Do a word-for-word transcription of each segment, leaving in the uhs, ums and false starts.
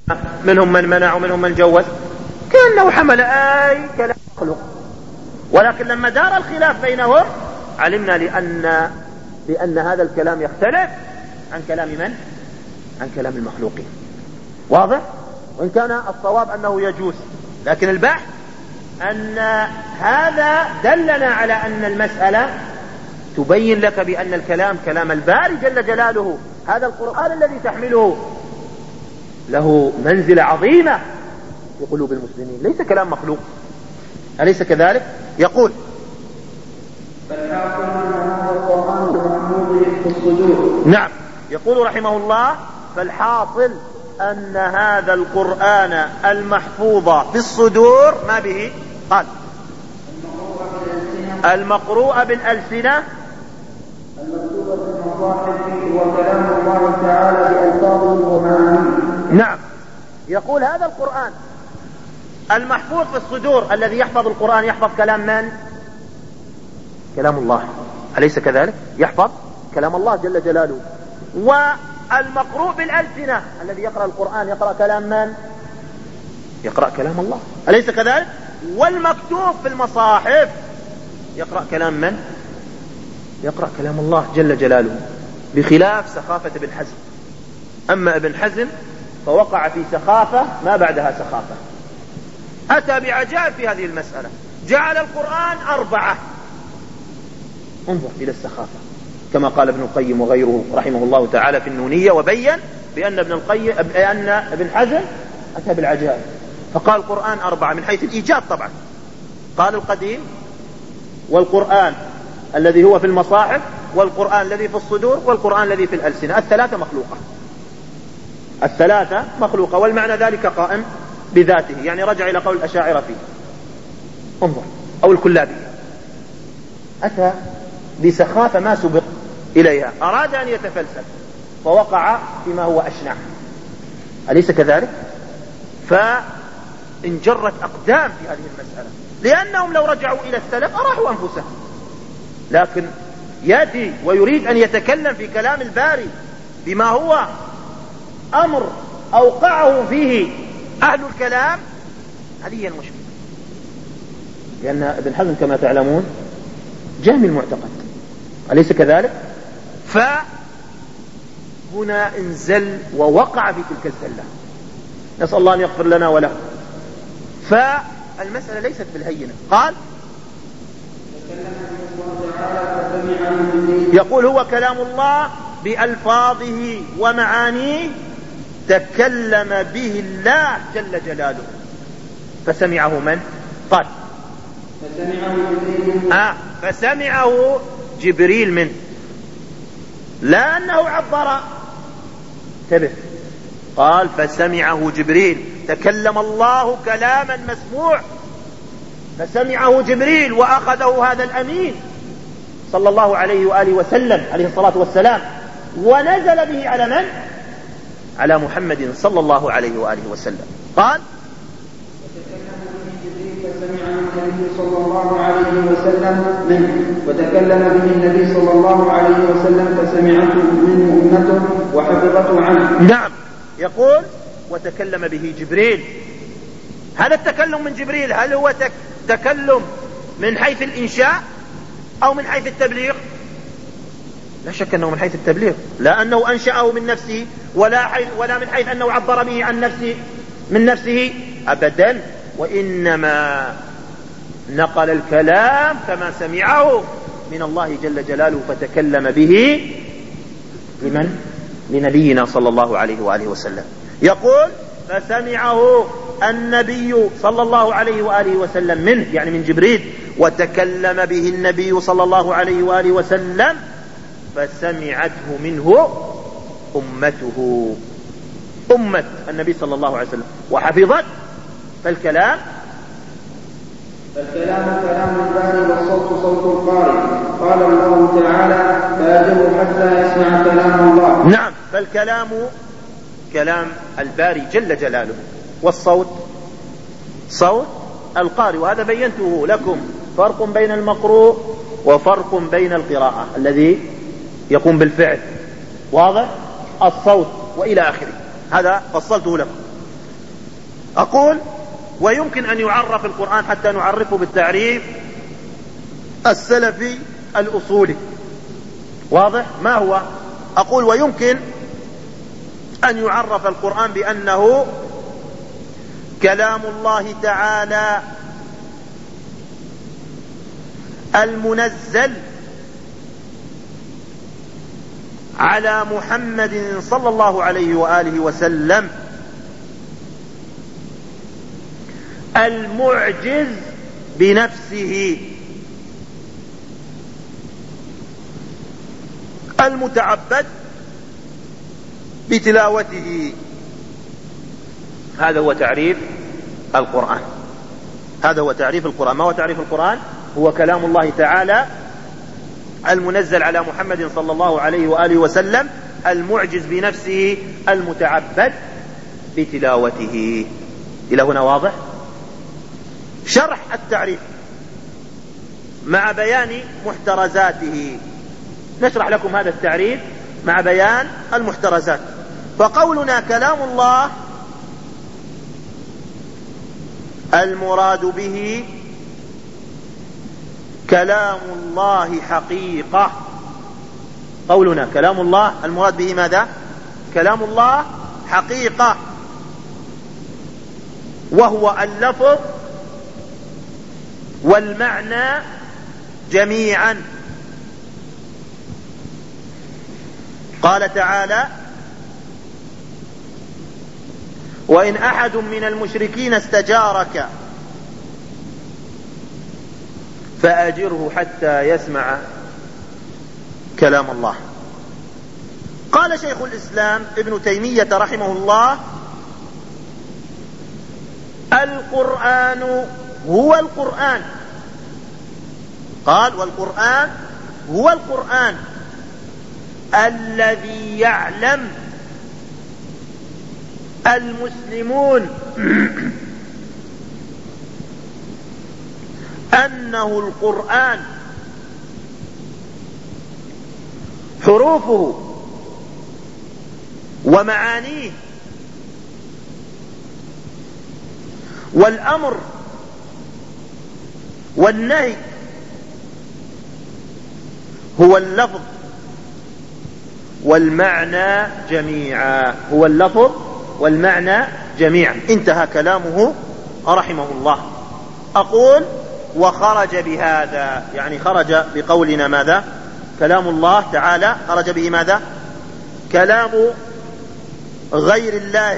منهم من منع ومنهم من جوز، كأنه حمل أي كلام مخلوق. ولكن لما دار الخلاف بينهم علمنا لأن لأن هذا الكلام يختلف عن كلام من؟ عن كلام المخلوقين. واضح؟ وإن كان الصواب أنه يجوز، لكن البحث أن هذا دلنا على أن المسألة تبين لك بأن الكلام كلام الباري جل جلاله. هذا القرآن الذي تحمله له منزلة عظيمة في قلوب المسلمين، ليس كلام مخلوق. أليس كذلك؟ يقول نعم، يقول رحمه الله: فالحاصل أن هذا القرآن المحفوظ في الصدور ما به؟ قال المقروء بالألسنة المكتوبة في المصاحف وكلام الله تعالى بألفاظه ومعانيه. نعم، يقول هذا القرآن المحفوظ في الصدور، الذي يحفظ القرآن يحفظ كلام من؟ كلام الله. أليس كذلك؟ يحفظ كلام الله جل جلاله. والمقروء بالألسنة الذي يقرأ القرآن يقرأ كلام من؟ يقرأ كلام الله. أليس كذلك؟ والمكتوب في المصاحف يقرأ كلام من؟ يقرأ كلام الله جل جلاله، بخلاف سخافة ابن حزم. أما ابن حزم فوقع في سخافة ما بعدها سخافة، أتى بعجائب في هذه المسألة، جعل القرآن أربعة. انظر إلى السخافة، كما قال ابن القيم وغيره رحمه الله تعالى في النونية، وبين بأن ابن القيم أن ابن حزم أتى بالعجائب، فقال القرآن أربعة من حيث الإيجاد. طبعا قال القديم، والقرآن الذي هو في المصاحف، والقرآن الذي في الصدور، والقرآن الذي في الألسنة، الثلاثة مخلوقة. الثلاثة مخلوقة، والمعنى ذلك قائم بذاته، يعني رجع إلى قول الأشاعرة فيه. انظر، أو الكلابية، أتى بسخافة ما سبق إليها، أراد أن يتفلسف فوقع فيما هو أشنع. أليس كذلك؟ فانجرت أقدام في هذه المسألة، لأنهم لو رجعوا إلى السلف أراحوا أنفسهم. لكن يأتي ويريد أن يتكلم في كلام الباري بما هو أمر أوقعه فيه أهل الكلام، هذه هي المشكلة. لأن ابن حزم كما تعلمون جهم المعتقد، أليس كذلك؟ فهنا انزل ووقع في تلك الزلة، نسأل الله أن يغفر لنا وله. فالمسألة ليست بالهينة. قال يقول هو كلام الله بألفاظه ومعانيه، تكلم به الله جل جلاله. فسمعه من؟ قال آه فسمعه جبريل منه، لا أنه عبر. انتبه، قال فسمعه جبريل، تكلم الله كلاما مسموع، فسمعه جبريل وأخذه هذا الأمين صلى الله عليه وآله وسلم عليه الصلاة والسلام، ونزل به على من؟ على محمد صلى الله عليه وآله وسلم. قال صلى الله عليه وسلم منه، وتكلم به النبي صلى الله عليه وسلم فسمعته منه أمته وحفظته عنه. نعم، يقول وتكلم به جبريل. هذا التكلم من جبريل هل هو تكلم من حيث الإنشاء أو من حيث التبليغ؟ لا شك أنه من حيث التبليغ، لا أنه أنشأه من نفسه، ولا, حيث ولا من حيث أنه عبر به عن نفسه من نفسه أبدا، وإنما نقل الكلام كما سمعه من الله جل جلاله، فتكلم به لمن؟ لنبينا صلى الله عليه وآله وسلم. يقول فسمعه النبي صلى الله عليه وآله وسلم منه، يعني من جبريل، وتكلم به النبي صلى الله عليه وآله وسلم فسمعته منه أمته، أمة النبي صلى الله عليه وسلم، وحفظت. فالكلام فالكلام كلام الباري والصوت صوت القارئ. قال الله تعالى فأجبوا حتى يسمع كلام الله. نعم، فالكلام كلام الباري جل جلاله، والصوت صوت القارئ. وهذا بينته لكم، فرق بين المقروء وفرق بين القراءة الذي يقوم بالفعل. واضح؟ الصوت وإلى آخره، هذا فصلته لكم. أقول ويمكن أن يعرف القرآن حتى نعرفه بالتعريف السلفي الأصولي. واضح؟ ما هو؟ أقول ويمكن أن يعرف القرآن بأنه كلام الله تعالى المنزل على محمد صلى الله عليه وآله وسلم المعجز بنفسه المتعبد بتلاوته. هذا هو تعريف القرآن. هذا هو تعريف القرآن. ما هو تعريف القرآن؟ هو كلام الله تعالى المنزل على محمد صلى الله عليه وآله وسلم المعجز بنفسه المتعبد بتلاوته. إلى هنا واضح؟ شرح التعريف مع بيان محترزاته. نشرح لكم هذا التعريف مع بيان المحترزات. فقولنا كلام الله المراد به كلام الله حقيقة. قولنا كلام الله المراد به ماذا؟ كلام الله حقيقة، وهو اللفظ والمعنى جميعا. قال تعالى: وإن أحد من المشركين استجارك فأجره حتى يسمع كلام الله. قال شيخ الإسلام ابن تيمية رحمه الله: القرآن هو القرآن. قال: والقرآن هو القرآن الذي يعلم المسلمون أنه القرآن حروفه ومعانيه والأمر والنهي هو اللفظ والمعنى جميعا. هو اللفظ والمعنى جميعا. انتهى كلامه رحمه الله. أقول: وخرج بهذا، يعني خرج بقولنا ماذا؟ كلام الله تعالى خرج به ماذا؟ كلام غير الله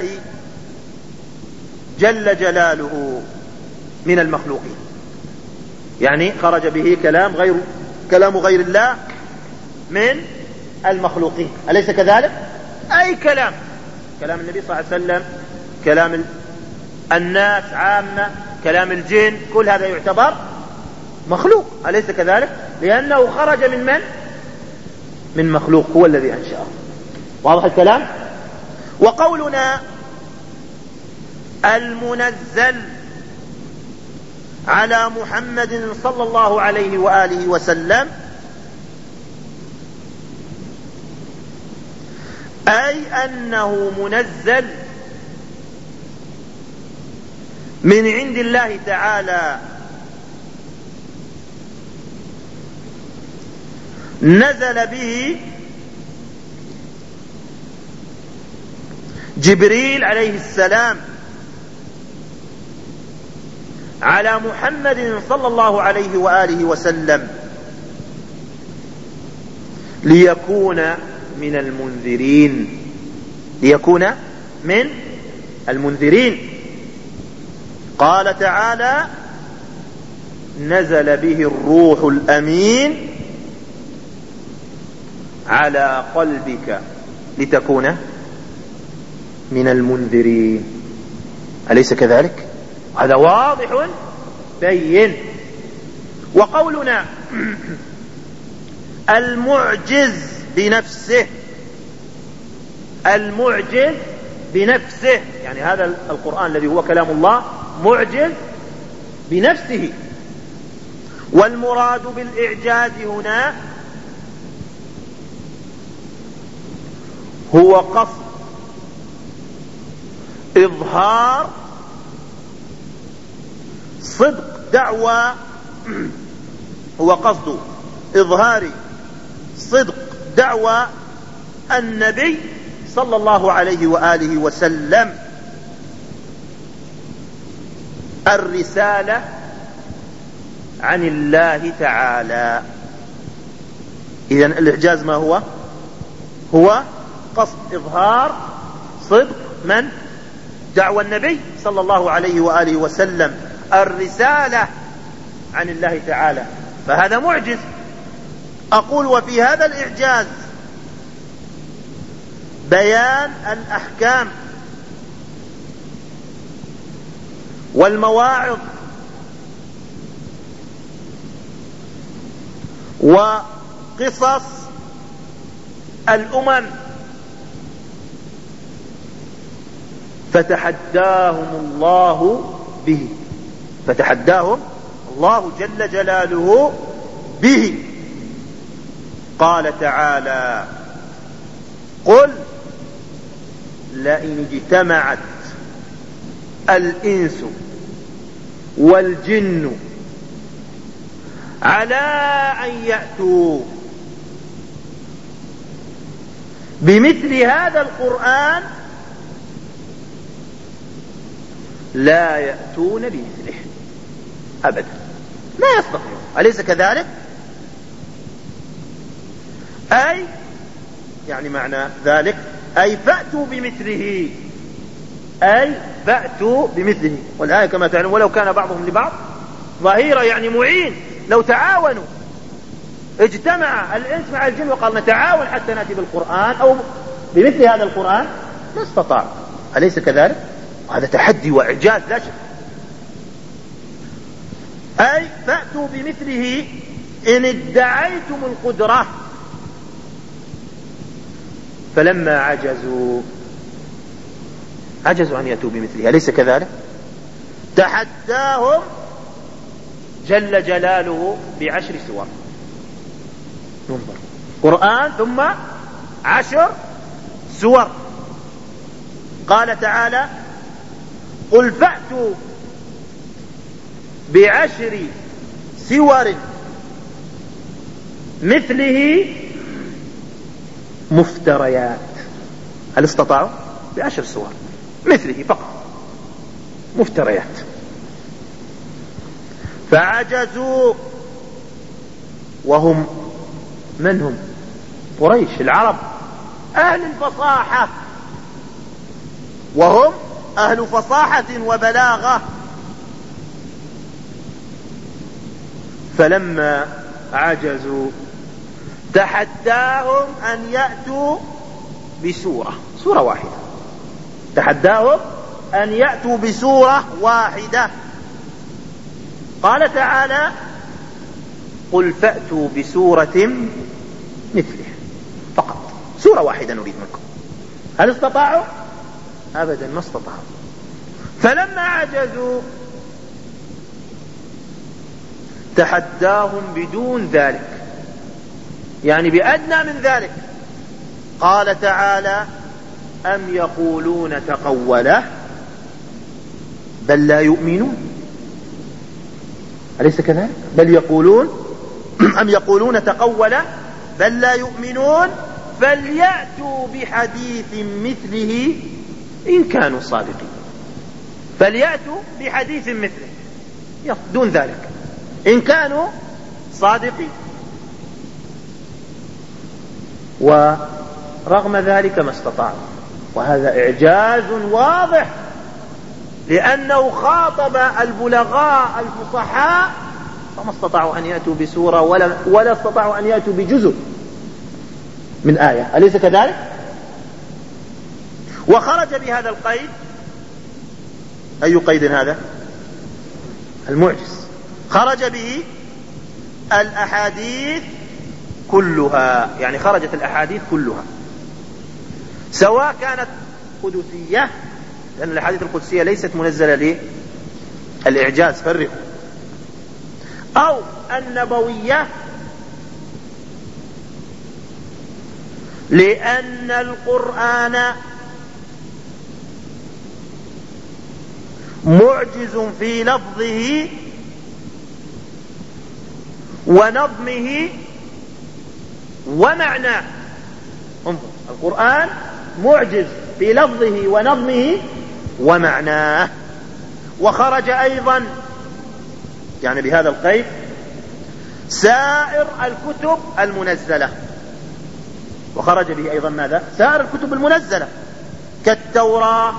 جل جلاله من المخلوقين. يعني خرج به كلام غير كلام غير الله من المخلوقين. أليس كذلك؟ أي كلام، كلام النبي صلى الله عليه وسلم، كلام الناس عامة، كلام الجن، كل هذا يعتبر مخلوق. أليس كذلك؟ لأنه خرج من من؟ من مخلوق هو الذي أنشأه. واضح الكلام؟ وقولنا المنزل على محمد صلى الله عليه وآله وسلم أي أنه منزل من عند الله تعالى، نزل به جبريل عليه السلام على محمد صلى الله عليه وآله وسلم ليكون من المنذرين. ليكون من المنذرين. قال تعالى: نزل به الروح الأمين على قلبك لتكون من المنذرين. أليس كذلك؟ هذا واضح بين. وقولنا المعجز بنفسه، المعجز بنفسه، يعني هذا القرآن الذي هو كلام الله معجز بنفسه. والمراد بالإعجاز هنا هو قصد إظهار صدق دعوى هو قصد إظهار صدق دعوى النبي صلى الله عليه وآله وسلم الرسالة عن الله تعالى. إذن الإعجاز ما هو؟ هو قصد إظهار صدق من؟ دعوى النبي صلى الله عليه وآله وسلم الرسالة عن الله تعالى، فهذا معجز. أقول وفي هذا الإعجاز بيان الأحكام والمواعظ وقصص الأمم، فتحداهم الله به، فتحداهم الله جل جلاله به. قال تعالى: قل لئن اجتمعت الإنس والجن على أن يأتوا بمثل هذا القرآن لا يأتون بمثله أبدا، لا يستطيعون. أليس كذلك؟ أي يعني معنى ذلك أي فأتوا بمثله، أي فأتوا بمثله. والآية كما تعلم: ولو كان بعضهم لبعض ظهيرا، يعني معين. لو تعاونوا، اجتمع الإنس مع الجن وقال نتعاون حتى نأتي بالقرآن أو بمثل هذا القرآن، لا استطاع. أليس كذلك؟ هذا تحدي وإعجاز لا شك. أي فأتوا بمثله إن ادعيتم القدرة. فلما عجزوا عجزوا أن يأتوا بمثله. أليس كذلك؟ تحداهم جل جلاله بعشر سور. ننظر قرآن ثم عشر سور. قال تعالى: قل فأتوا بعشر سور مثله مفتريات. هل استطاعوا؟ بعشر سور مثله فقط مفتريات. فعجزوا، وهم من هم؟ قريش العرب أهل الفصاحة، وهم أهل فصاحة وبلاغة. فلما عجزوا تحداهم أن يأتوا بسورة سورة واحدة تحداهم أن يأتوا بسورة واحدة. قال تعالى: قل فأتوا بسورة مثله فقط، سورة واحدة نريد منكم. هل استطاعوا؟ أبدا ما استطاعوا. فلما عجزوا تحداهم بدون ذلك، يعني بأدنى من ذلك. قال تعالى: أم يقولون تقوله بل لا يؤمنون. أليس كذلك؟ بل يقولون أم يقولون تقوله بل لا يؤمنون فليأتوا بحديث مثله إن كانوا صادقين. فليأتوا بحديث مثله دون ذلك إن كانوا صادقين. ورغم ذلك ما استطاعوا، وهذا إعجاز واضح، لأنه خاطب البلغاء الفصحاء فما استطاعوا أن يأتوا بسورة ولا, ولا استطاعوا أن يأتوا بجزء من آية. أليس كذلك؟ وخرج بهذا القيد. أي قيد هذا؟ المعجز. خرج به الأحاديث كلها، يعني خرجت الأحاديث كلها، سواء كانت قدسية، لأن الأحاديث القدسية ليست منزلة للإعجاز فرقوا، أو النبوية، لأن القرآن معجز في لفظه ونظمه ومعناه. انظر، القرآن معجز في لفظه ونظمه ومعناه. وخرج أيضا يعني بهذا القيد سائر الكتب المنزلة، وخرج به أيضا ماذا؟ سائر الكتب المنزلة كالتوراة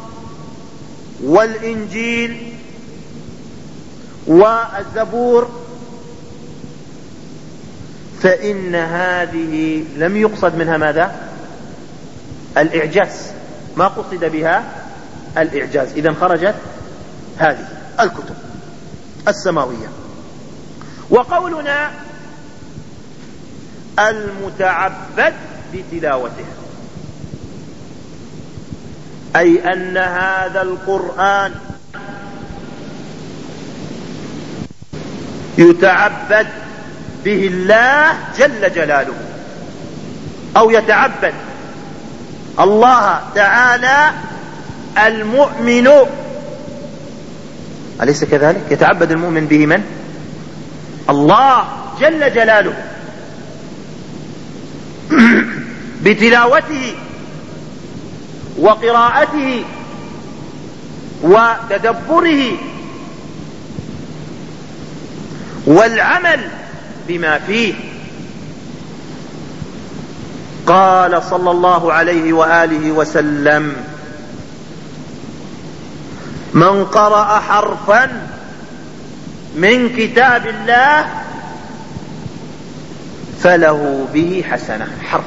والإنجيل والزبور، فإن هذه لم يقصد منها ماذا؟ الإعجاز، ما قصد بها الإعجاز. إذن خرجت هذه الكتب السماوية. وقولنا المتعبد بتلاوته، أي أن هذا القرآن يتعبد به الله جل جلاله، أو يتعبد الله تعالى المؤمن، أليس كذلك؟ يتعبد المؤمن به من؟ الله جل جلاله بتلاوته وقراءته وتدبره والعمل بما فيه. قال صلى الله عليه وآله وسلم: من قرأ حرفا من كتاب الله فله به حسنة. حرف،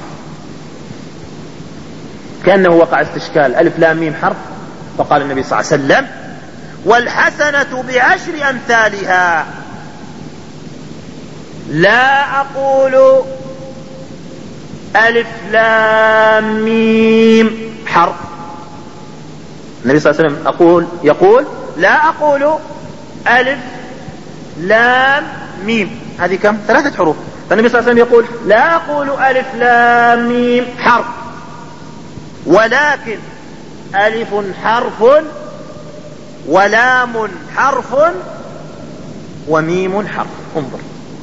كأنه وقع استشكال، ألف لام ميم حرف، فقال النبي صلى الله عليه وسلم: والحسنة بعشر أمثالها. لا أقول ألف لام ميم حرف، النبي صلى الله عليه وسلم أقول يقول لا أقول ألف لام ميم، هذه كم؟ ثلاثة حروف. فالنبي صلى الله عليه وسلم يقول لا أقول ألف لام ميم حرف، ولكن ألف حرف ولام حرف وميم حرف. انظر،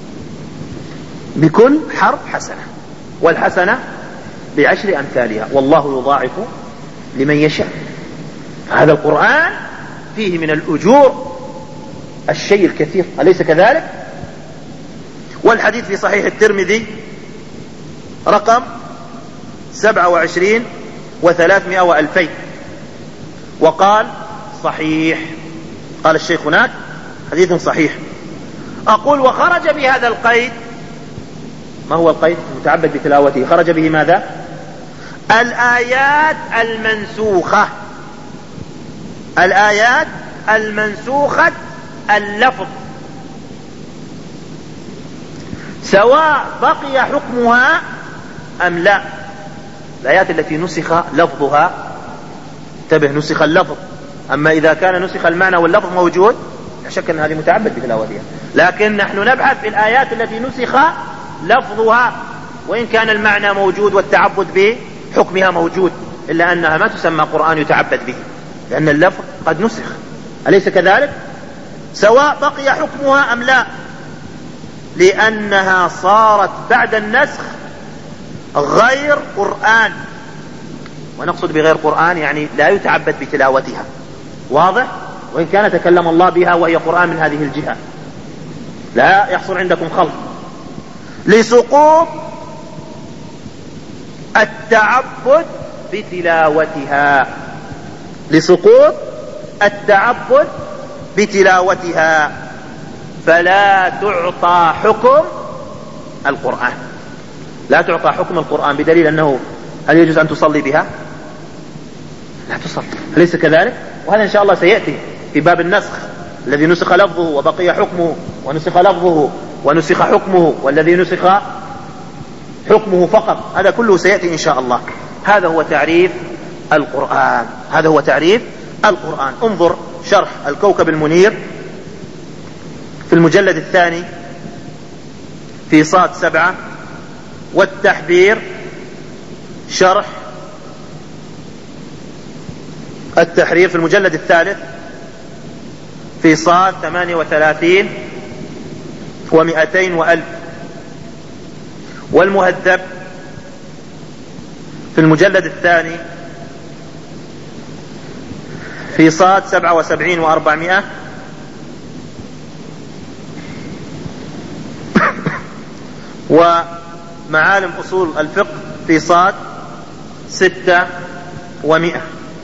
بكل حرف حسنة، والحسنة بعشر أمثالها، والله يضاعف لمن يشاء. هذا القرآن فيه من الأجور الشيء الكثير، أليس كذلك؟ والحديث في صحيح الترمذي رقم سبعة وعشرين وثلاثمائة وألفين، وقال صحيح، قال الشيخ هناك حديث صحيح. أقول وخرج بهذا القيد، ما هو القيد؟ المتعبد بتلاوته، خرج به ماذا؟ الآيات المنسوخة، الآيات المنسوخة اللفظ، سواء بقي حكمها أم لا. الآيات التي نسخ لفظها، انتبه، نسخ اللفظ، أما إذا كان نسخ المعنى واللفظ موجود لا شك أن هذه متعبد بتلاوتها، لكن نحن نبحث في الآيات التي نسخ لفظها، وإن كان المعنى موجود والتعبد بحكمها موجود، إلا أنها ما تسمى قرآن يتعبد به، لأن اللفظ قد نسخ، أليس كذلك؟ سواء بقي حكمها أم لا، لأنها صارت بعد النسخ غير قرآن. ونقصد بغير قرآن يعني لا يتعبد بتلاوتها، واضح؟ وإن كان تكلم الله بها وهي قرآن من هذه الجهة، لا يحصل عندكم خلط. لسقوط التعبد بتلاوتها، لسقوط التعبد بتلاوتها، فلا تعطى حكم القرآن، لا تعطى حكم القرآن، بدليل أنه هل يجوز أن تصلي بها؟ لا تصلي، أليس كذلك؟ وهذا إن شاء الله سيأتي في باب النسخ، الذي نسخ لفظه وبقي حكمه، ونسخ لفظه ونسخ حكمه، والذي نسخ حكمه فقط، هذا كله سيأتي إن شاء الله. هذا هو تعريف القرآن، هذا هو تعريف القرآن. انظر شرح الكوكب المنير في المجلد الثاني في صاد سبعة، والتحبير شرح التحرير في المجلد الثالث في صاد ثمانية وثلاثين ومئتين وألف، والمهذب في المجلد الثاني في صاد سبعة وسبعين وأربعمائة، ومعالم أصول الفقه في صاد ستة ومئة.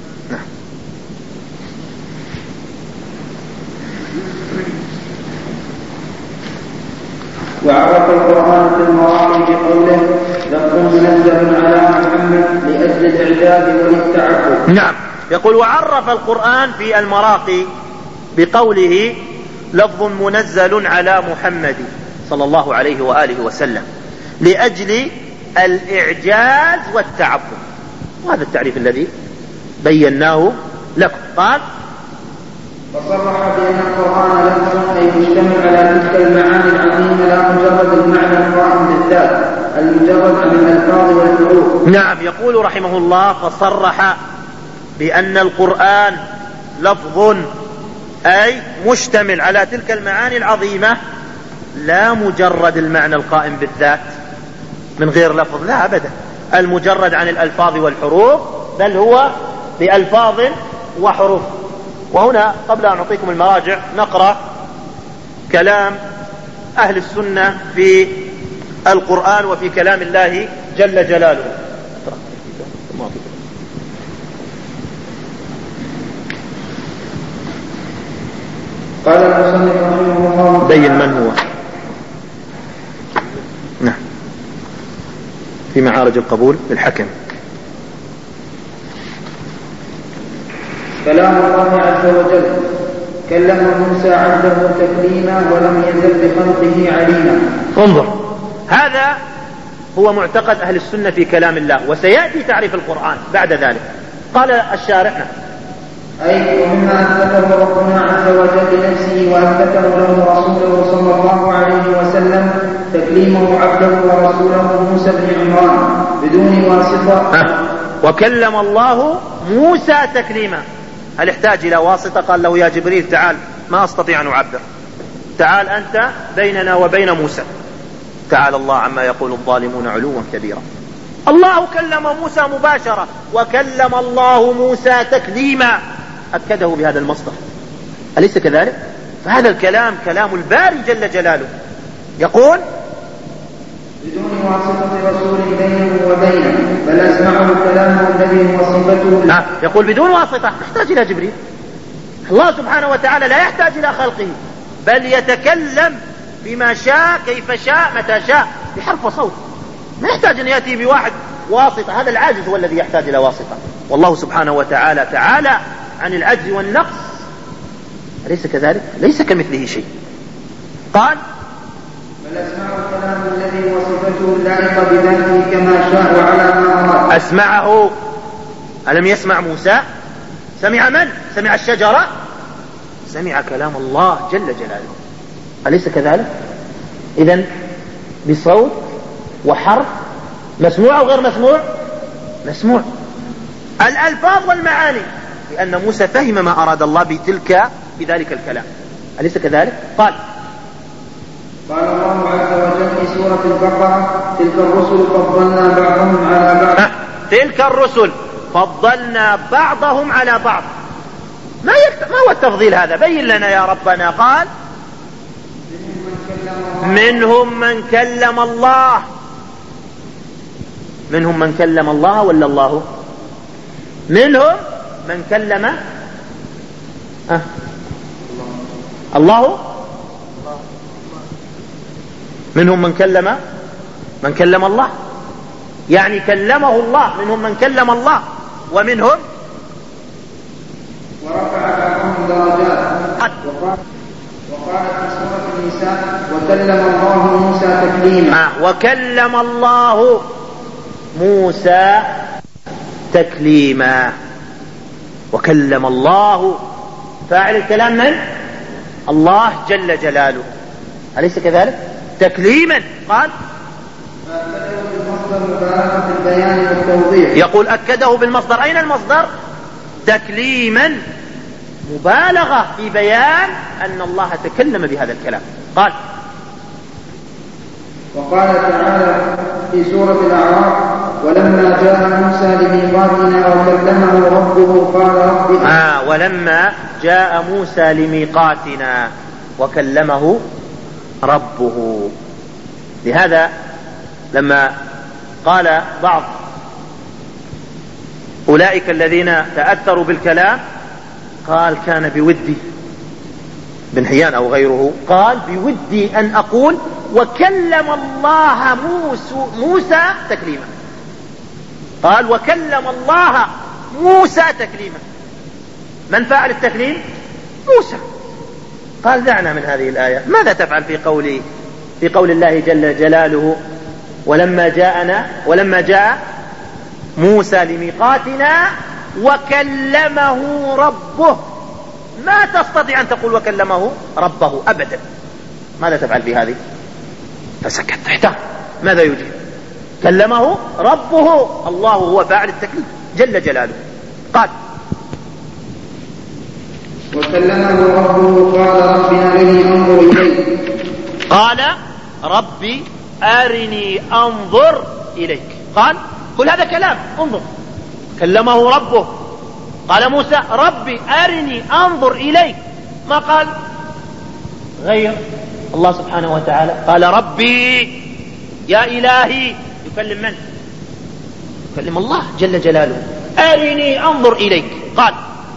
وعرف القرآن في المراقي بقوله لفظ منزل على محمد لأجل الإعجاب وللتعبد. نعم، يقول وعرف القرآن في المراقي بقوله لفظ منزل على محمد صلى الله عليه وآله وسلم لأجل الإعجاز والتعبد، وهذا التعريف الذي بيناه لكم. قال فصرح بأن القرآن لفظ أي مشتمل على تلك المعاني العظيمة لا مجرد المعنى القائم بالذات المجرد عن الألفاظ والحروف. نعم، يقول رحمه الله فصرح بأن القرآن لفظ أي مشتمل على تلك المعاني العظيمة لا مجرد المعنى القائم بالذات من غير لفظ، لا أبدا، المجرد عن الألفاظ والحروف، بل هو بألفاظ وحروف. وهنا قبل أن أعطيكم المراجع نقرأ كلام أهل السنة في القرآن وفي كلام الله جل جلاله. قال المصنف رحمه الله بين من هو. نعم، في معارج القبول للحكم. كلام الله عز وجل كلم موسى عبده تكليما ولم يزل بخلقه عليما. انظر، هذا هو معتقد أهل السنة في كلام الله، وسيأتي تعريف القرآن بعد ذلك. قال الشارح أي ومما أثبته ربنا عز وجل لنفسه وأثبته له رسوله صلى الله عليه وسلم تكليمه عبده ورسوله موسى بن عمران بدون واسطة. وكلم الله موسى تكليما، هل احتاج إلى واسطة؟ قال له يا جبريل تعال، ما أستطيع أن أعبر، تعال أنت بيننا وبين موسى. تعالى الله عما يقول الظالمون علوا كبيرا. الله كلم موسى مباشرة، وكلم الله موسى تكليما، أكده بهذا المصدر، أليس كذلك؟ فهذا الكلام كلام الباري جل جلاله. يقول بدون واسطة رسول بينه وبينه بل أسمعه كلامه الذي هو صفته. آه. يقول بدون واسطة، يحتاج إلى جبريل. الله سبحانه وتعالى لا يحتاج إلى خلقه، بل يتكلم بما شاء كيف شاء متى شاء بحرف وصوت، ما يحتاج أن يأتي بواحد واسطة. هذا العاجز هو الذي يحتاج إلى واسطة، والله سبحانه وتعالى تعالى عن العجز والنقص، أليس كذلك؟ ليس كمثله شيء. قال بل أسمعه كلامه الذي هو صفته اللائقة بذاته كما شاء وعلى ما أراد. أسمعه، ألم يسمع موسى؟ سمع من؟ سمع الشجرة؟ سمع كلام الله جل جلاله، أليس كذلك؟ إذن بصوت وحرف، مسموع أو غير مسموع؟ مسموع. الألفاظ والمعاني، لأن موسى فهم ما أراد الله بتلك بذلك الكلام، أليس كذلك؟ قال قال الله عز وجل في سورة البقرة تلك الرسل فضلنا بعضهم على بعض. تلك الرسل فضلنا بعضهم على بعض. ما, يكت... ما هو التفضيل هذا؟ بين لنا يا ربنا. قال منهم من كلم الله. منهم من كلم الله ولا الله؟ منهم من كلم أه. الله. منهم من كلم من كلم الله، يعني كلمه الله. منهم من كلم الله ومنهم ورفع بعضهم درجات. وقال في سورة النساء وكلم الله موسى تكليما. آه. وكلم الله موسى تكليما. وكلم الله، فاعل الكلام من؟ الله جل جلاله، أليس كذلك؟ تكليما. قال يقول أكده بالمصدر. أين المصدر؟ تكليما، مبالغة في بيان أن الله تكلم بهذا الكلام. قال وقال تعالى في سورة الأعراف ولما جاء موسى لميقاتنا وكلمه ربه قال رب آه ولما جاء موسى لميقاتنا وكلمه ربه. لهذا لما قال بعض أولئك الذين تأثروا بالكلام قال كان بودي بن حيان أو غيره قال بودي أن أقول وكلم الله موسى, موسى تكليما. قال وكلم الله موسى تكليما. من فعل التكليم؟ موسى. قال دعنا من هذه الآية. ماذا تفعل في قول في قول الله جل جلاله ولما جاءنا ولما جاء موسى لميقاتنا وكلمه ربه؟ ما تستطيع أن تقول وكلمه ربه أبدا. ماذا تفعل في هذه؟ فسكت احتار. ماذا يجيب؟ كلمه ربه، الله هو فاعل التكليم جل جلاله. قال وكلمه ربه قال رب أرني أنظر إليك. قال ربي أرني أنظر إليك. قال كل هذا كلام انظر. كلمه ربه قال موسى ربي أرني أنظر إليك. ما قال غير الله سبحانه وتعالى قال ربي يا إلهي. يكلم من؟ يكلم الله جل جلاله. أرني أنظر إليك. قال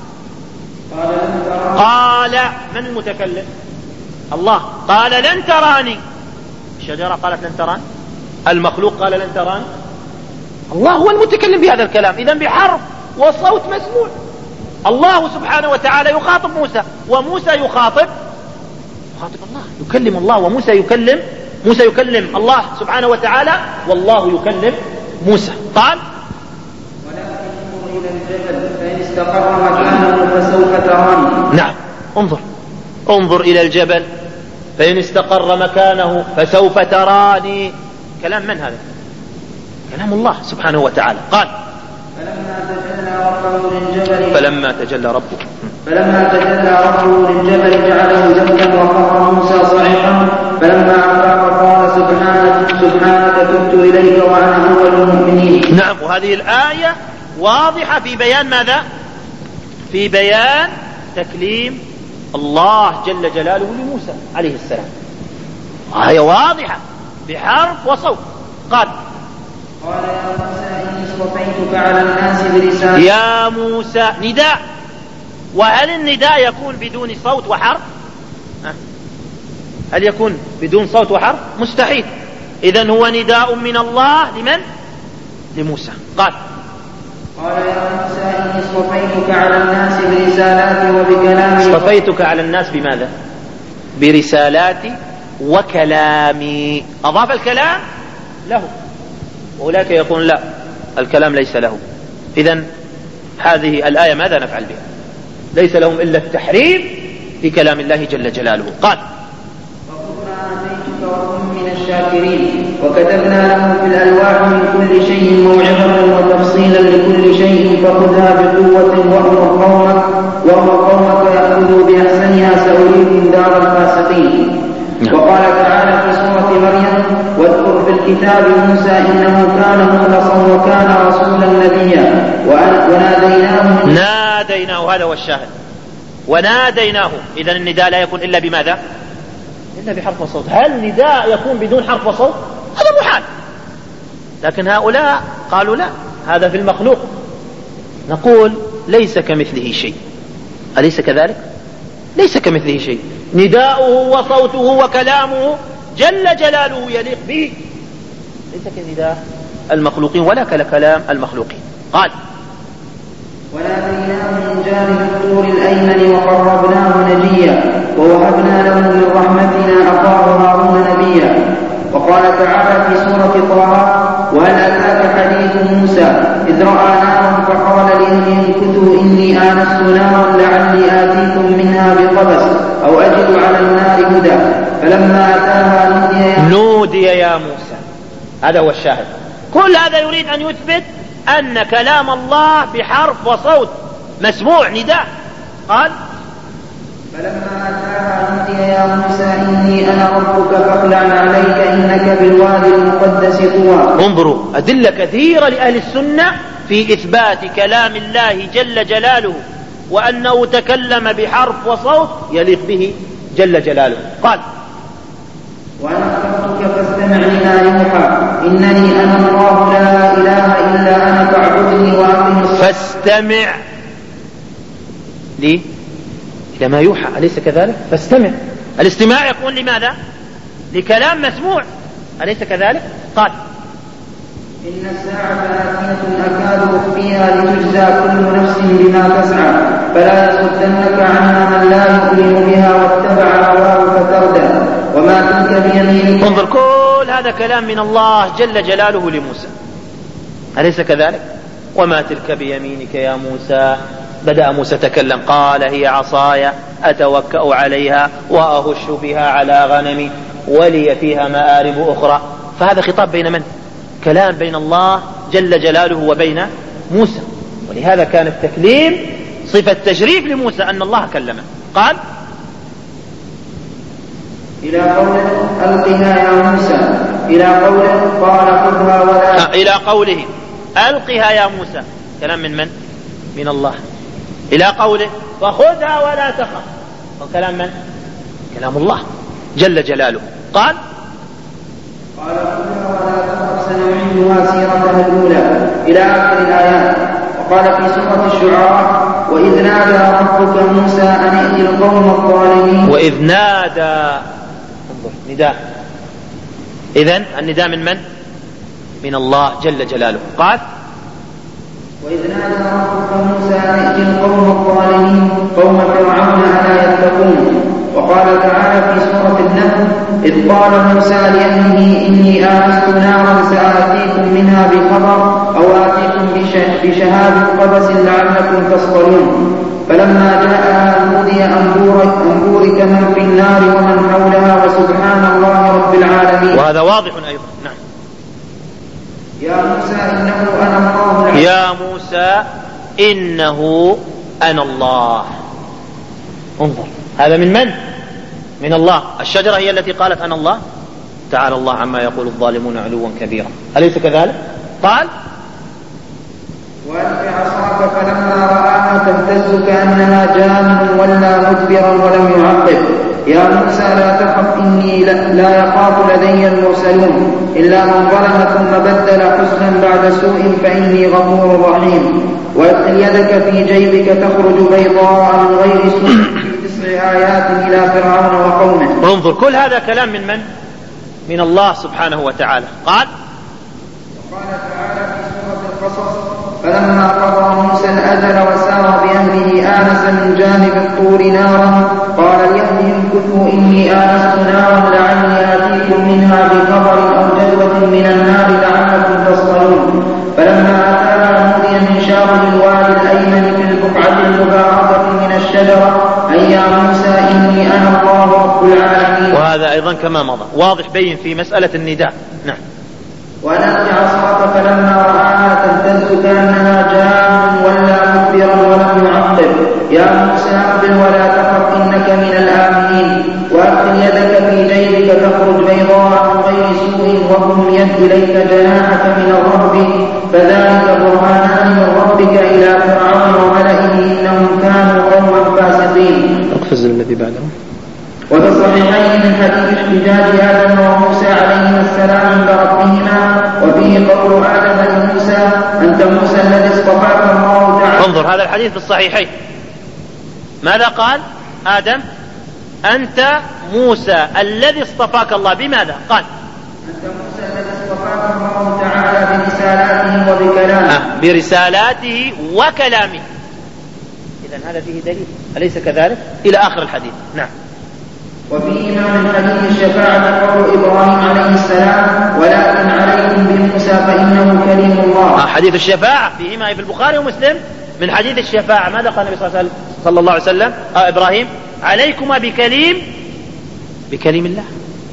قال من المتكلم؟ الله. قال لن تراني. الشجرة قالت لن تراني. المخلوق قال لن تراني. الله هو المتكلم بهذا الكلام. إذن بحرف وصوت مسموع. الله سبحانه وتعالى يخاطب موسى وموسى يخاطب يخاطب الله. يكلم الله وموسى يكلم موسى يكلم الله سبحانه وتعالى والله يكلم موسى. قال ولكن انظر إلى الجبل فإن استقر مكانه فسوف تراني. نعم انظر انظر إلى الجبل فإن استقر مكانه فسوف تراني. كلام من هذا؟ كلام الله سبحانه وتعالى. قال فلما تجلى ربه للجبل فلما تجلى ربه فلما تجلى ربه للجبل جعله دكا وخر موسى صعقا فلما أفاق قال سبحانك سبحانك تبت إليك وأنا أول المؤمنين. نعم. وهذه الآية واضحة في بيان ماذا؟ في بيان تكليم الله جل جلاله لموسى عليه السلام. وهي واضحة بحرف وصوت. قال قال يا موسى إني اصطفيتك على الناس برسالتي. يا موسى نداء. وهل النداء يكون بدون صوت وحرف؟ هل يكون بدون صوت وحرف؟ مستحيل. إذن هو نداء من الله لمن؟ لموسى. قال قال يا موسى إني اصطفيتك على الناس برسالاتي وبكلامي. اصطفيتك على الناس بماذا؟ برسالاتي وكلامي. أضاف الكلام له. وأولئك يقول لا الكلام ليس له. إذن هذه الآية ماذا نفعل بها؟ ليس لهم إلا التحريم في كلام الله جل جلاله. قال وقلنا آتيتك وكن من الشاكرين وكتبنا له في الألواح من كل شيء موعظة وتفصيلا لكل شيء فخذها بقوة وأمر قومك وأمر قومك يأخذوا بأحسنها سأريكم دار الفاسقين. وقال تعالى في سورة مريم واذكر في الكتاب موسى إنه كان مخلصا وكان رسولا نبيا وناديناه ناديناه. هذا هو الشاهد. وناديناه. إذن النداء لا يكون إلا بماذا؟ إلا بحرف وصوت. هل نداء يكون بدون حرف وصوت؟ هذا محال. لكن هؤلاء قالوا لا هذا في المخلوق. نقول ليس كمثله شيء. أليس كذلك؟ ليس كمثله شيء. نداؤه وصوته وكلامه جل جلاله يليق به. ليس كنداء المخلوقين ولا كلام المخلوقين. قال وناديناه من جانب الطور الأيمن وقربناه نجيا ووهبنا له من رحمتنا أخاه هارون نبيا. وقال تعالى في سورة طه وهل أتاك حديث موسى إذ رأى نارا فقال لأهلهم كثوا إني آنست نارا لعلي آتيكم منها بقبس أو أجد على النار هدى فلما أتاها نودي نودي يا موسى. هذا هو الشاهد. كل هذا يريد أن يثبت أن كلام الله بحرف وصوت مسموع نداء. قال فلما أتاها نودي يا موسى إني أنا ربك فاخلع عليك إنك بالوادي المقدس طوى. انظروا أدلة كثيرة لأهل السنة في إثبات كلام الله جل جلاله وأنه تكلم بحرف وصوت يليق به جل جلاله. قال وأنا خلقتك فاستمع لما يوحى إنني أنا الله لا إله إلا أنا فاعبدني وأقم الصلاة. فاستمع لي إلى ما يوحى أليس كذلك؟ فاستمع. الاستماع يكون لماذا؟ لكلام مسموع أليس كذلك؟ قال إن الساعة آتية أكاد أخفيها لتجزى كل نفس بما تسعى فلا يصدنك عنها من لا يؤمن بها واتبع هواه فتردى وما تلك بيمينك. انظر كل هذا كلام من الله جل جلاله لموسى أليس كذلك؟ وما تلك بيمينك يا موسى. بدأ موسى تكلم قال هي عصاي أتوكأ عليها وأهش بها على غنمي ولي فيها مآرب أخرى. فهذا خطاب بين من؟ كلام بين الله جل جلاله وبين موسى. ولهذا كان التكليم صفة تشريف لموسى أن الله كلمه. قال إلى قوله ألقها يا موسى إلى قوله قال خذها ولا. إلى قوله ألقها يا موسى كلام من من؟ من الله. إلى قوله فخذها ولا تخف وكلام من؟ كلام الله جل جلاله. قال قال خذها ولا تخف سنعيدها سيرتها الأولى إلى آخر الآيات. وقال في سورة الشعراء وإذ نادى ربك موسى أن ائت القوم الظالمين. وإذ نادى انظر نداء. إذن النداء من من؟ من الله جل جلاله. قال وإذ نادى ربك موسى أن ائت القوم الظالمين قوم فرعون ألا يتقون. وقال تعالى في سورة النمل إذ قال موسى لأهله إني آنست نارا سآتيكم منها بخبر أو آتيكم بشهاب قبس لعلكم تصطلون. فلما جاءها نودي أن بورك من في النار ومن حولها وسبحان الله رب العالمين. وهذا واضح أيضا. نعم. يا موسى إنه أنا الله العزيز. يا موسى إنه أنا الله. انظر هذا من من؟ من الله. الشجرة هي التي قالت أنا الله. تعالى الله عما يقول الظالمون علوا كبيرا أليس كذلك؟ قال وألق عصاك فلما رآها تهتز كأنها جان ولا مدبرا ولم يعقب. يا موسى لا تخف إني لا يخاف لدي المرسلون إلا من ظلم ثم بدل حسنا بعد سوء فإني غفور رحيم. وادخل يدك في جيبك تخرج بيضاء من غير سوء في تسع آيات إلى فرعون وقومه. انظر كل هذا كلام من من؟ من الله سبحانه وتعالى. قال وقال تعالى في سورة القصص فلما قضى موسى الأجل وسار بأهله آنس من جانب الطور نارا قال لأهلهم كثوا إني آنست نارا لعلي آتيكم منها بخبر أو جذوة من النار لعلكم تصطلون. فلما أتاها نودي من شاطئ الوادي الأيمن في البقعة المباركة من الشجرة أي يا موسى إني أنا الله رب العالمين. وهذا أيضا كما مضى واضح بين في مسألة النداء. نعم. ونأتي عصاك فلما رآها تهتز كأنها جان ولا مدبرا ولم يعقب. يا موسى أقبل ولا تخف إنك من الآمنين. وأدخل يدك في جيبك تخرج بيضاء من غير سوء وضم يد إليك جناحك من الرهب فذلك برهانان من ربك إلى فرعون وملئه إنهم كانوا قوما فاسقين. اقفز الذي بعده. وفي الصحيحين من حديث احتجاج آدم وموسى عليهما السلام عند ربهما وفيه قول آدم لموسى أنت موسى الذي اصطفاك الله تعالى. انظر هذا الحديث في الصحيحين ماذا قال آدم؟ أنت موسى الذي اصطفاك الله. بماذا قال؟ أنت موسى الذي اصطفاك الله تعالى برسالاته وبكلامه. آه برسالاته وكلامه. إذن هذا فيه دليل أليس كذلك؟ إلى آخر الحديث. نعم. وفيهما من حديث الشفاعة قول إبراهيم عليه السلام ولكن عليكم بموسى فإنه كليم الله. آه حديث الشفاعة فيهما في البخاري ومسلم. من حديث الشفاعة ماذا قال النبي صلى الله عليه وسلم؟ آه إبراهيم عليكما بكليم بكليم الله.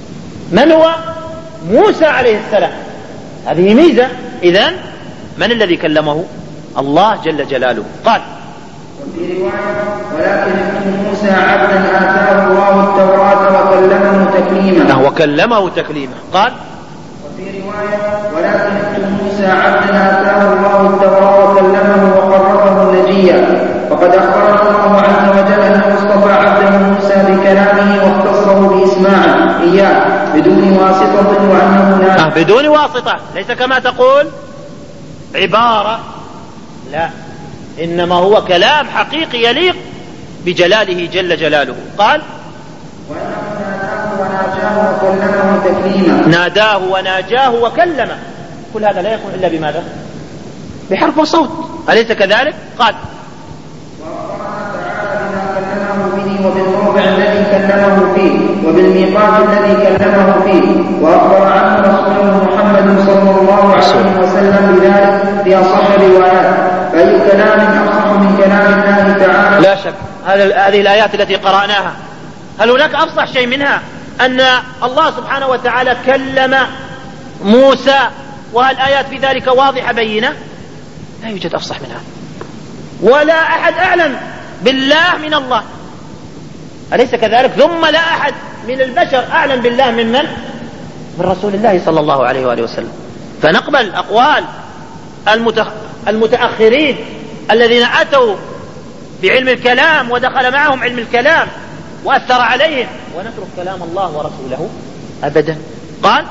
من هو؟ موسى عليه السلام. هذه ميزة. إذن من الذي كلمه؟ الله جل جلاله. قال وفي رواية ولكن ابن موسى عبدا آتاه الله التوراة وكلمه تكليما. وكلمه تكليما. قال وفي رواية ولكن ابن موسى عبدا آتاه الله التوراة وكلمه وقربه نجيا. وقد أخبرنا الله عز وجل أنه اصطفى عبده موسى بكلامه واختصه بإسماعه إياه بدون واسطة وأنه لا آه بدون واسطة، ليس كما تقول عبارة، لا، إنما هو كلام حقيقي يليق بجلاله جل جلاله. قال وأنه ناداه وناجاه وكلمه تكليما. ناداه وناجاه وكلمه، كل هذا لا يكون إلا بماذا؟ بحرف وصوت، أليس كذلك؟ قال وأخبرنا تعالى بما كلمه به وبالموضع الذي كلمه فيه وبالميقات الذي كلمه فيه، وأخبر عنه رسوله محمد صلى الله عليه وسلم بذلك في أصح الروايات. فأي كلام أصح من كلام الله تعالى؟ لا شك. هذه الآيات التي قرأناها هل هناك أفصح شيء منها؟ أن الله سبحانه وتعالى كلم موسى، والآيات في ذلك واضحة بينة، لا يوجد أفصح منها، ولا أحد أعلم بالله من الله، أليس كذلك؟ ثم لا أحد من البشر أعلم بالله من من؟ من رسول الله صلى الله عليه وآله وسلم. فنقبل أقوال المتأخرين الذين أتوا بعلم الكلام ودخل معهم علم الكلام وأثر عليهم، ونترك كلام الله ورسوله أبدا. قال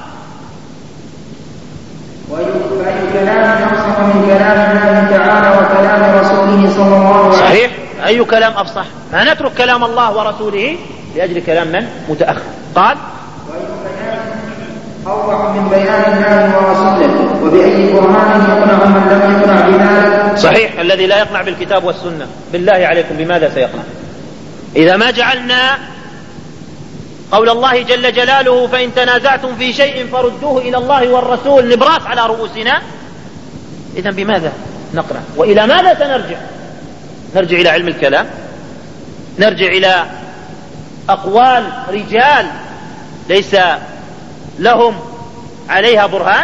وأي كلام أفصح من كلام الله تعالى وكلام رسوله صلى الله عليه وسلم؟ صحيح، أي كلام أفصح؟ ما نترك كلام الله ورسوله لأجل كلام من؟ متأخر. قال وأي بيان أوضح من بيان الله ورسوله، وبأي برهان يقنع من لم يقنع بذلك؟ صحيح، الذي لا يقنع بالكتاب والسنة بالله عليكم بماذا سيقنع؟ إذا ما جعلنا قول الله جل جلاله فإن تنازعتم في شيء فردوه إلى الله والرسول نبراس على رؤوسنا، إذن بماذا نقنع؟ وإلى ماذا سنرجع؟ نرجع إلى علم الكلام؟ نرجع إلى أقوال رجال ليس لهم عليها برهان؟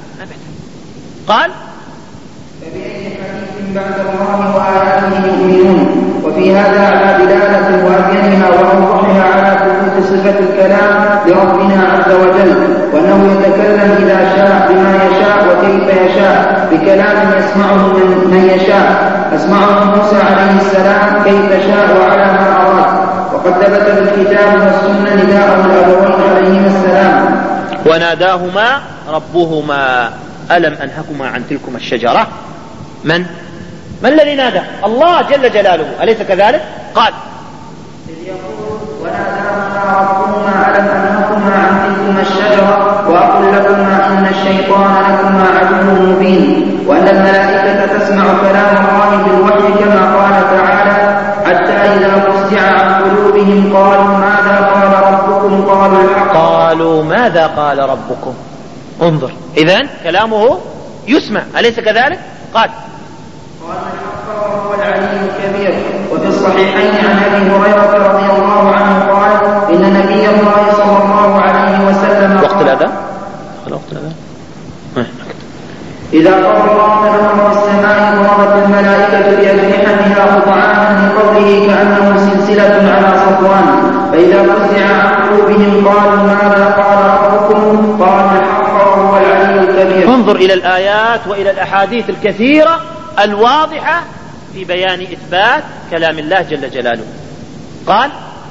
قال فبأي حديث بعد الله وآياته يؤمنون؟ وفي هذا على دلالة وأبينها وأوضحها على ثبوت صفة الكلام لربنا عز وجل، وأنه يتكلم إذا شاء بما يشاء وكيف يشاء بكلام يسمعه من يشاء. أسمعه موسى عليه السلام كيف شاء وعلى ما أراد، وقد ثبت بالكتاب والسنة نداء الأبوين عليهما السلام وناداهما ربهما ألم أنهكما عن تلكما الشجرة. من؟ من الذي نادى؟ الله جل جلاله، أليس كذلك؟ قال إذ يقول وناداهما ربهما ألم أنهكما عن تلكما الشجرة وأقول لكما إن الشيطان لكما عدو مبين، وأن الملائكة تسمع كلام الله بالوحي كما قال تعالى حتى إذا فزع عن قلوبهم قالوا ماذا قال ربكم قالوا الحق قالوا ماذا قال ربكم. انظر، إذن كلامه يسمع، أليس كذلك؟ قال قال الحق وهو العلي الكبير. وفي الصحيحين عن أبي هريرة رضي الله عنه قال إن نبي الله صلى الله عليه وسلم وقت الأذان وقت الأذان إذا قضى الله أمرا في السماء ضربت الملائكة بأجنحتها خضعانا لقوله كأنه سلسلة على صفوان، فإذا فزع عن قلوبهم قالوا ماذا قال ربكم قال الحق وهو العلي الكبير. انظر إلى الآيات وإلى الأحاديث الكثيرة الواضحة في بيان إثبات كلام الله جل جلاله. قال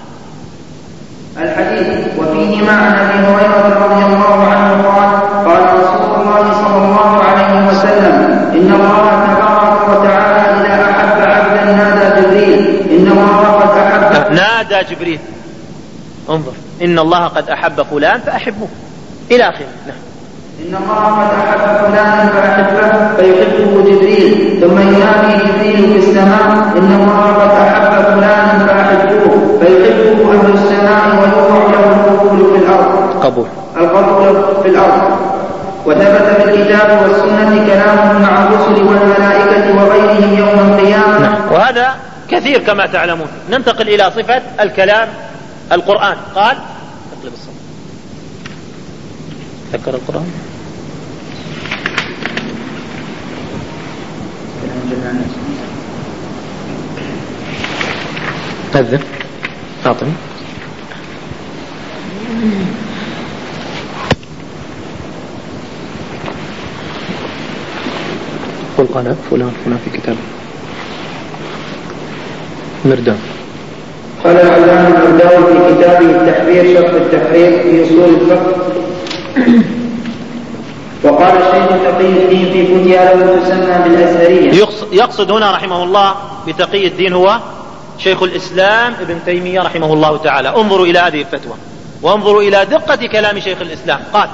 الحديث وفيه معنى أبي هريرة رضي الله عنه قال قال رسول الله صلى الله عليه وسلم إن الله تبارك وتعالى إذا أحب عبدا نادى جبريل إن الله قد أحب نادى جبريل. انظر، إن الله قد أحب فلان فأحبه إلى آخره. نعم. إن الله قد أحب فلانا فأحبه فيحبه جبريل، ثم ينادي جبريل في السماء إن الله قد أحب فلانا فأحبوه فيحبه أهل السماء ويوضع له القبول في الأرض. قبول القبول في الأرض. وثبت في الكتاب والسنة كلامه مع الرسل والملائكة وغيرهم يوم القيامة. نعم. وهذا كثير كما تعلمون. ننتقل إلى صفة الكلام القرآن. قال اقلب الصوت. ذكر القرآن أذن أعطني. قل قال فلان فلان في كتابه مردان. قال العلامة المرداوي في كتابه التحرير شرح التحرير في أصول الفقه. وقال الشيخ تقي الدين في فتيا له تسمى بالأزهرية. يقصد هنا رحمه الله بتقي الدين هو شيخ الإسلام ابن تيمية رحمه الله تعالى. انظروا إلى هذه الفتوى وانظروا إلى دقة كلام شيخ الإسلام. قال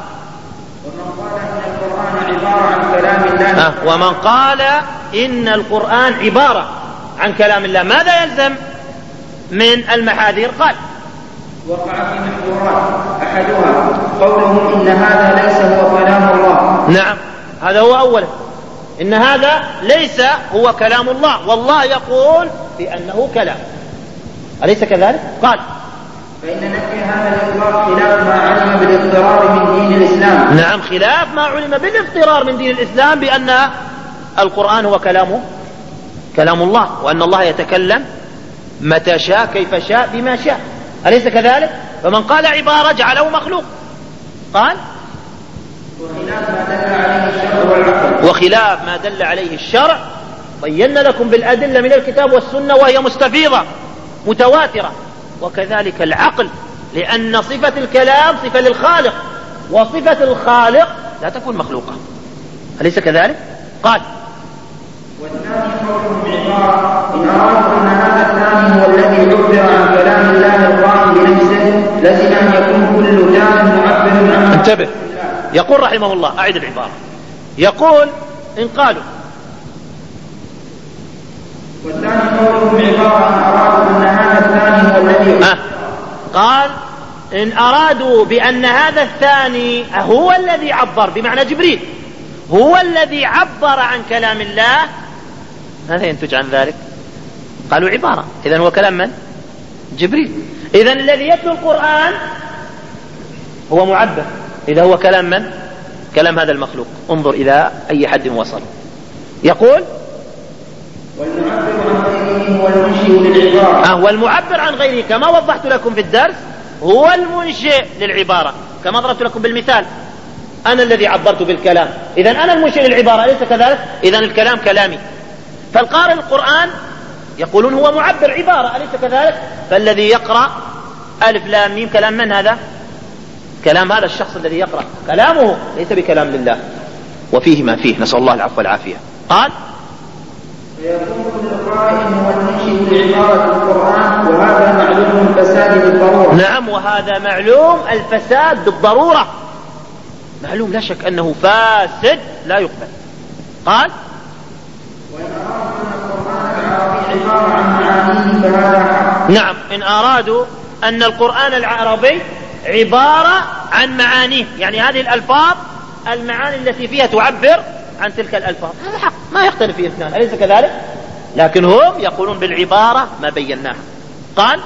ومن قال إن القرآن عبارة عن كلام الله ماذا يلزم من المحاذير؟ قال وقع في محظورات أحدها قولهم إن هذا ليس هو كلام الله. نعم هذا هو أولا، إن هذا ليس هو كلام الله والله يقول بأنه كلام، أليس كذلك؟ قال فإن نفي هذا الإطلاق خلاف ما علم بالاضطرار من دين الإسلام. نعم خلاف ما علم بالاضطرار من دين الإسلام بأن القرآن هو كلامه كلام الله، وأن الله يتكلم متى شاء كيف شاء بما شاء، أليس كذلك؟ فمن قال عبارة جعله مخلوق. قال وخلاف ما دل عليه الشرع والعقل. وخلاف ما دل عليه الشرع بينا لكم بالأدلة من الكتاب والسنة وهي مستفيضة متواترة، وكذلك العقل، لأن صفة الكلام صفة للخالق وصفة الخالق لا تكون مخلوقة، أليس كذلك؟ قال والثاني قولهم بعبارة إن أردت أن هذا الثاني هو الذي عبر عن كلام الله القائم بنفسه لازم أن يكون كل ثاني معبر عنه. انتبه، يقول رحمه الله أعيد العبارة، يقول إن قالوا والثاني قولهم بعبارة إن أرادوا أن هذا الثاني هو الذي آه. قال إن أرادوا بأن هذا الثاني هو الذي عبر بمعنى جبريل هو الذي عبر عن كلام الله، ماذا ينتج عن ذلك؟ قالوا عبارة، إذن هو كلام من؟ جبريل. إذن الذي يتلو القرآن هو معبر، إذا هو كلام من؟ كلام هذا المخلوق. انظر إلى أي حد وصل. يقول والمعبر عن غيره هو المنشئ للعبارة. آه والمعبر عن غيره كما وضحت لكم في الدرس هو المنشئ للعبارة، كما ضربت لكم بالمثال أنا الذي عبرت بالكلام، إذن أنا المنشئ للعبارة، أليس كذلك؟ إذن الكلام كلامي. فالقارئ القرآن يقولون هو معبر عبارة، أليس كذلك؟ فالذي يقرأ ألف لام ميم كلام من هذا؟ كلام هذا الشخص الذي يقرأ، كلامه ليس بكلام لله، وفيه ما فيه، نسأل الله العفو والعافية. قال فيكون كل قارئ هو المنشئ لعبارة القرآن، وهذا معلوم الفساد بالضرورة. نعم وهذا معلوم الفساد بالضرورة، معلوم لا شك أنه فاسد لا يقبل. قال وإن أرادوا أن القرآن العربي عبارة عن معانيه فهذا حق. نعم إن أرادوا أن القرآن العربي عبارة عن معانيه، يعني هذه الألفاظ المعاني التي فيها تعبر عن تلك الألفاظ، هذا حق ما يختلف فيه اثنان، أليس كذلك؟ لكن هم يقولون بالعبارة ما بيناها. قال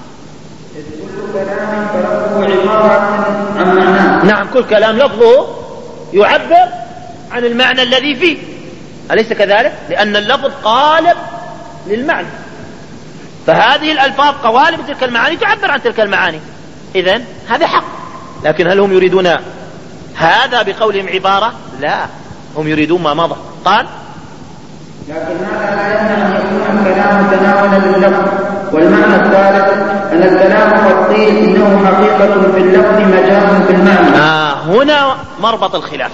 كل كلام فلفظه عبارة عن معناه. نعم كل كلام لفظه يعبر عن المعنى الذي فيه، أليس كذلك؟ لأن اللفظ قالب للمعنى، فهذه الألفاظ قوالب تلك المعاني تعبر عن تلك المعاني، إذن هذا حق. لكن هل هم يريدون هذا بقولهم عبارة؟ لا، هم يريدون ما مضى. قال لكن هذا لا يمنع أن يكون الكلام متناولا لللفظ. والمعنى الثالث أن الكلام قد قيل إنه حقيقة في اللفظ مجاز في المعنى. آه هنا مربط الخلاف.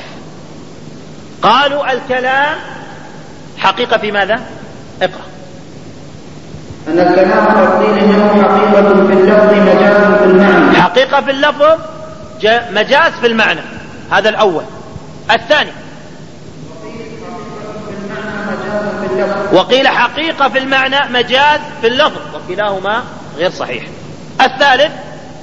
قالوا الكلام حقيقة في ماذا؟ اقرأ. أن الكلام قد قيل إنه حقيقة في اللفظ مجاز في المعنى. حقيقة في اللفظ مجاز في المعنى، هذا الأول. الثاني وقيل حقيقة في المعنى مجاز في اللفظ، وكلاهما غير صحيح. الثالث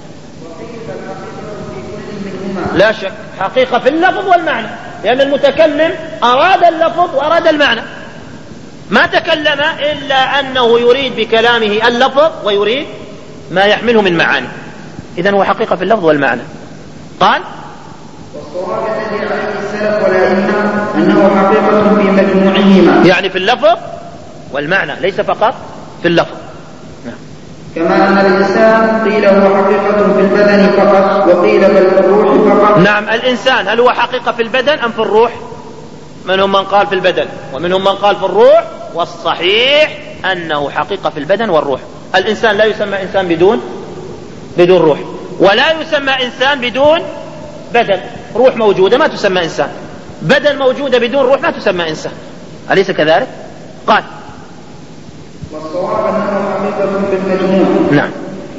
لا شك حقيقة في اللفظ والمعنى، لأن المتكلم أراد اللفظ وأراد المعنى، ما تكلم إلا أنه يريد بكلامه اللفظ ويريد ما يحمله من معاني، إذن هو حقيقة في اللفظ والمعنى. قال والصواب الذي عليه السلف والأئمة أنه حقيقة في مجموعهما، يعني في اللفظ والمعنى ليس فقط في اللفظ. نعم. كما أن الإنسان قيل هو حقيقة في البدن فقط وقيل بل في الروح فقط. نعم، الإنسان هل هو حقيقة في البدن أم في الروح؟ منهم من قال في البدن ومنهم من قال في الروح، والصحيح أنه حقيقة في البدن والروح. الإنسان لا يسمى إنسان بدون بدون روح، ولا يسمى إنسان بدون بدن. روح موجودة ما تسمى إنسان، بدن موجودة بدون روح ما تسمى إنسان، أليس كذلك؟ قال والصواب أنه حقيقة في المجنون. نعم.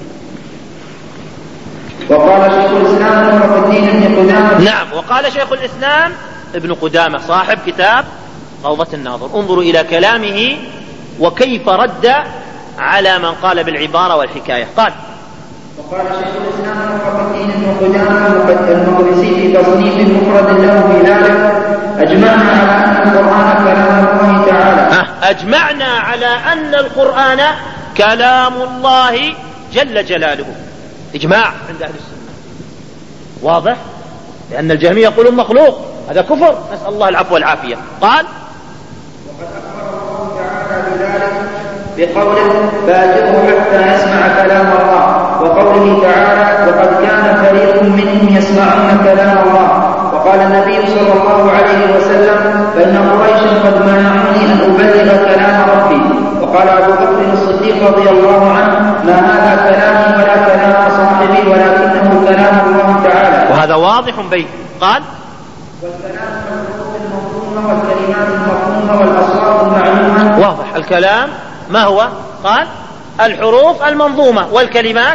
وقال شيخ الإسلام ابن الدين ابن قدامة. نعم، وقال شيخ الإسلام ابن قدامة صاحب كتاب روضة الناظر، انظروا إلى كلامه وكيف رد على من قال بالعبارة والحكاية. قال وقال شيخ الإسلام ابن الدين ابن قدامة المقدسي في تصنيف مفرد له في ذلك: أجمعنا على أن القرآن كلام الله تعالى. أجمعنا على أن القرآن كلام الله جل جلاله. إجماع عند أهل السنة واضح، لأن الجهمية يقولون مخلوق، هذا كفر، نسأل الله العفو والعافية. قال وقد أخبر الله تعالى بذلك بقوله: فأجره حتى يسمع كلام الله، وقوله تعالى: وقد كان فريق منهم يسمعون كلام الله. وقال النبي صلى الله عليه وسلم: فإن قريشا قد منعوني أن أبلغ كلام ربي. وقال أبو بكر الصديق رضي الله عنه: ما هذا كلامي ولا كلام صاحبي ولكنه كلام الله تعالى. وهذا واضح بين. قال والكلام الحروف المفهومة والكلمات المفهومة والأصوات المعلومة. واضح الكلام ما هو؟ قال الحروف المنظومة والكلمات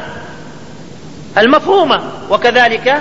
المفهومة وكذلك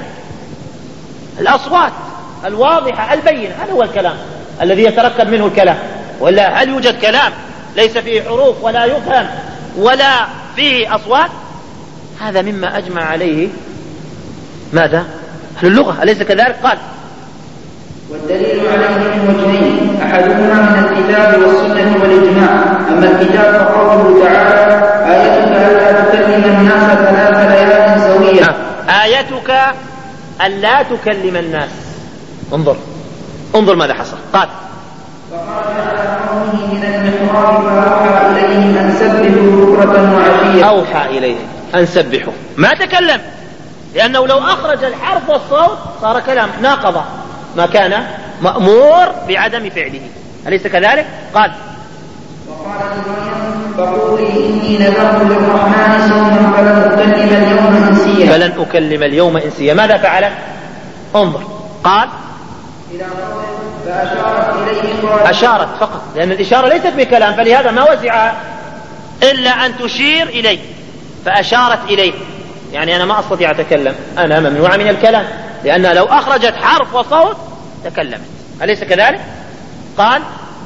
الأصوات الواضحة البينة، هذا هو الكلام الذي يتركب منه الكلام. ولا هل يوجد كلام ليس فيه حروف ولا يفهم ولا فيه أصوات؟ هذا مما أجمع عليه ماذا؟ أهل اللغة، أليس كذلك؟ قال والدليل عليه من وجهين: أحدهما من الكتاب والسنة والإجماع. أما الكتاب فقوله تعالى: آيتك ألا تكلم الناس ثلاث ليال سوية. آيتك ألا تكلم الناس. انظر انظر ماذا حصل. قال فخرج على قومه من المحراب فأوحى إليهم أن سبحوا بكرة وعشية. أوحى إليهم أن سبحوا، ما تكلم، لأنه لو أخرج الحرف والصوت صار كلام، ناقض ما كان مأمور بعدم فعله، أليس كذلك؟ قال وقال لمريم: فقولي إني نذرت للرحمن صوما فلن أكلم اليوم إنسيا. فلن أكلم اليوم إنسيا. ماذا فعلت؟ انظر. قال إلى قوله: فأشارت إليه قال. أشارت فقط، لأن الإشارة ليست بكلام، فلهذا ما وزعها إلا أن تشير إليه، فأشارت إليه، يعني أنا ما أستطيع أتكلم، أنا ممنوع من الكلام، لأنها لو أخرجت حرف وصوت تكلمت، أليس كذلك؟ قال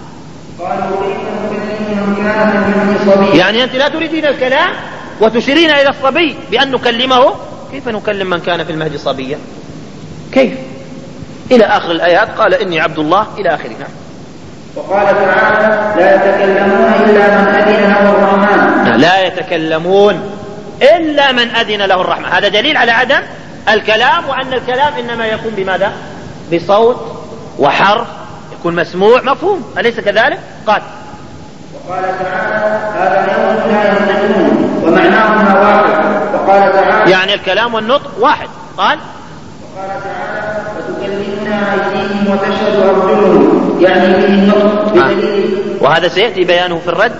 يعني أنت لا تريدين الكلام وتشيرين إلى الصبي بأن نكلمه، كيف نكلم من كان في المهد صبيا؟ كيف؟ إلى آخر الآيات. قال إني عبد الله إلى آخرها. وقال تعالى: لا يتكلمون إلا من أذن له الرحمن. لا يتكلمون إلا من أذن له الرحمن. هذا دليل على عدم الكلام، وأن الكلام إنما يكون بماذا؟ بصوت وحرف يكون مسموع مفهوم، أليس كذلك؟ قال وقال تعالى: هذا يوم لا ينطقون، ومعناهما واحد. وقال تعالى: يعني الكلام والنطق واحد. قال وقال تعالى: وتكلمنا أيديهم وتشهد أرجلهم، يعني به النطق بدليل. وهذا سيأتي بيانه في الرد.